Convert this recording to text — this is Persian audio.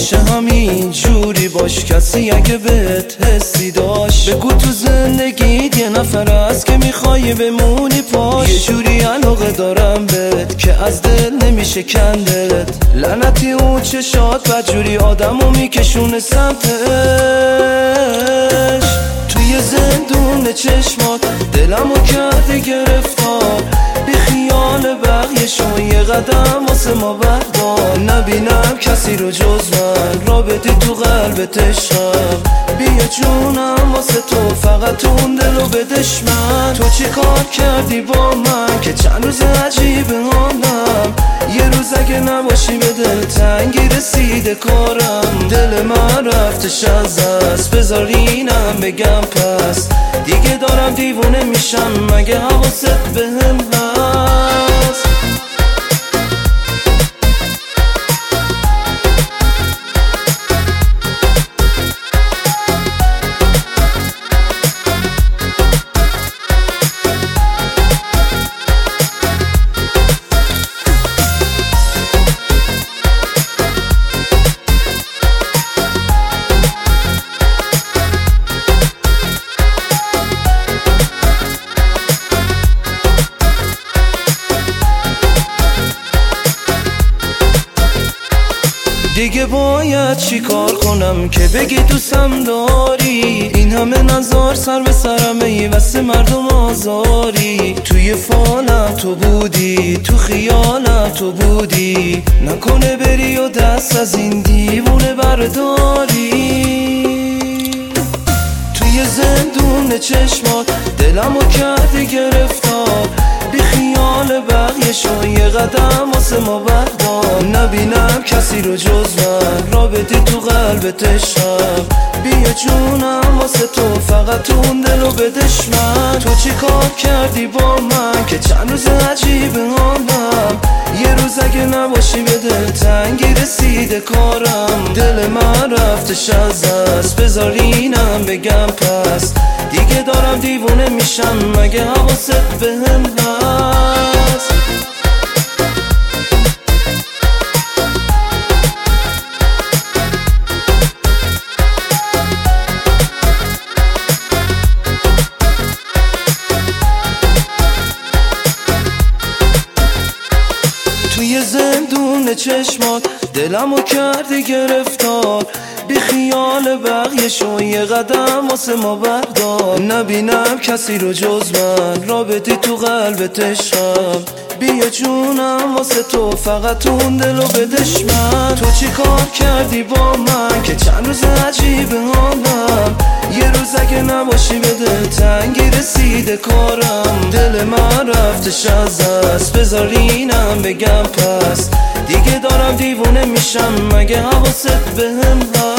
همیشه همین جوری باش، کسی اگه بهت حسی داشت بگو تو زندگیت یه نفر هست که میخوای بمونی پاش. یه جوری علاقه دارم بهت که از دل نمیشه کندت، لعنتی اون چشات بدجوری آدمو میکشونه سمتش. توی زندون چشمات دلمو کرده گرفتار، بی خیال بقیه شما یه قدم واسه ما بردار. نبینم کسی رو جز من، را بدی تو قلبت عشقم، بیا جونم واسه تو، فقط اون دلو بدش من. تو چی کار کردی با من که چند روز عجیبه حالم، یه روز اگه نباشی به دل تنگی رسیده کارم. دل من رفتش از دست، بذار اینم بگم پس دیگه دارم دیوونه میشم، مگه حواست بهم هست؟ دیگه باید چی کار کنم که بگی دوستم داری؟ این همه نظر سر به سرمه ای واسه مردم آزاری. توی فالم تو بودی، تو خیالم تو بودی، نکنه بری و دست از این دیوونه برداری. توی زندون چشمات دلمو کردی گرفتار، بی خیال بقیه شو یه قدم واسه ما بردار. نبینم کسی رو جز من، را بدی تو قلبت عشقم، بیا جونم واسه تو، فقط اون دلو بدش من. تو چی کار کردی با من که چند روز عجیبه حالم، یه روز اگه نباشی به دل تنگی رسیده کارم. دل من رفتش از دست، بذار اینم بگم پس دیگه دارم دیوونه میشم، مگه حواست بهم هست؟ توی زندون چشمات دلمو کردی گرفتار، بی خیال بقیه شو یه قدم واسه ما بردار. نبینم کسی رو جز من، را بدی تو قلبت عشقم، بیا جونم واسه تو، فقط اون دلو بدش من. تو چی کار کردی با من که چند روز عجیبه حالم، یه روز اگه نباشی به دل تنگی رسیده کارم. دل من رفتش از دست، بذار اینم بگم پس دیگه دارم دیوونه میشم، مگه حواست بهم هست؟